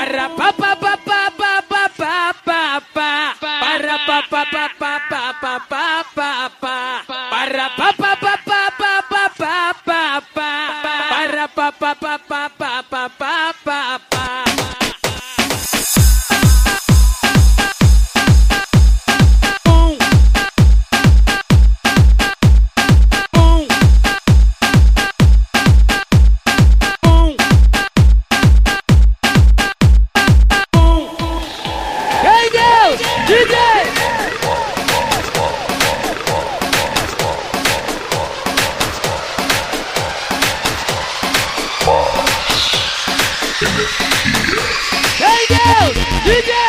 Para pa pa pa pa pa pa pa pa pa. Para pa pa pa pa pa pa pa pa pa. Para pa pa pa pa pa pa pa pa pa. Para pa pa pa pa pa pa pa pa pa. DJ! Hey, Deus! DJ!